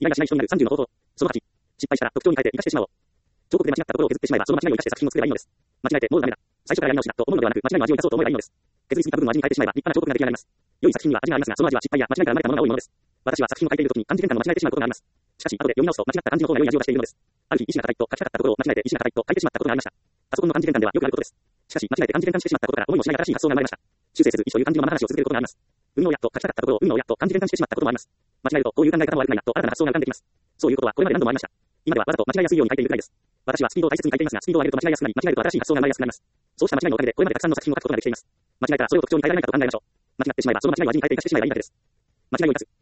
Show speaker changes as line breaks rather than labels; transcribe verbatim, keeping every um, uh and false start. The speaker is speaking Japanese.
意外なしない人になるさんじゅうの方法。そのはち、失敗したら特徴に変えて生かしてしまおう。彫刻で間違ったところを削ってしまえばその間違いを生かして作品を作ればいいのです。間違えてもうダメだ。最初からやり直しだと思うのではなく間違いの味を生かそうと思えばいいのです。削りすぎた部分を味に変えてしまえば立派な彫刻が出来上がります。良い作品には味がありますがその味は失敗や間違いから生まれたものが多いものです。私は作品を書いているときに漢字変換の間違えてしまうことがあります。しかし後で読み直すと間違った漢字の方が良い味を出しているのです。ある日、意志が固いと書きたかったところを間違えて意志が固いと書いてしまったことがありました。パソコンの漢字変換ではよくあることです。しかし間違えて漢字変換してしまったことから思いもしない新しい発想が生まれました。修正せず一生いう漢字のまま話を続けることがあります。運のやと書きたかったところを運のやと漢字変換してしまったこともあります。間違えるとこういう考え方も悪くないなと新たな発想が浮かんできます。そういうことはこれまで何度もありました。今ではわざと間違いやすいように書いているくらいです。私はスピードを大切に書いていますが、スピードを上げると間違いやすくなり、間違えると新しい発想が生まれやすくなります。そうした間違いのおかげでこれまでたくさんの作品を書くことができています。間違えたらそれを特徴に変えられないかと考えましょう。間違ってしまえばその間違いを味に変えて生かしてしまえばいいだけです。間違いを生かす。